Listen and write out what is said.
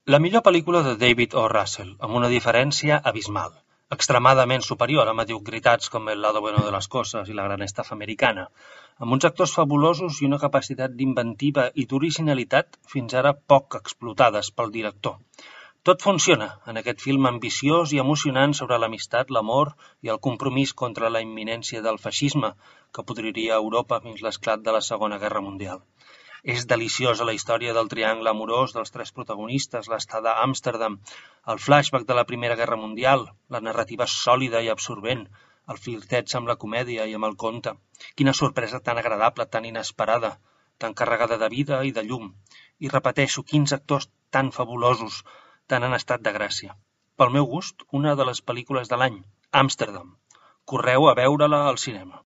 La millor pel·lícula de David O. Russell, amb una diferència abismal, extremadament superior a mediocritats com El lado bueno de las cosas i La gran estafa americana, amb uns actors fabulosos i una capacitat d'inventiva i d'originalitat fins ara poc explotades pel director. Tot funciona en aquest film ambiciós i emocionant sobre l'amistat, l'amor i el compromís contra la imminència del feixisme que podriria Europa fins l'esclat de la Segona Guerra Mundial. És deliciosa la història del triangle amorós dels tres protagonistes, l'estada a Amsterdam, el flashback de la Primera Guerra Mundial, la narrativa sòlida i absorbent, el flirteig amb la comèdia i amb el conte. Quina sorpresa tan agradable, tan inesperada, tan carregada de vida i de llum. I repeteixo, quins actors tan fabulosos, tan en estat de gràcia. Pel meu gust, una de les pel·lícules de l'any, Amsterdam. Correu a veure-la al cinema.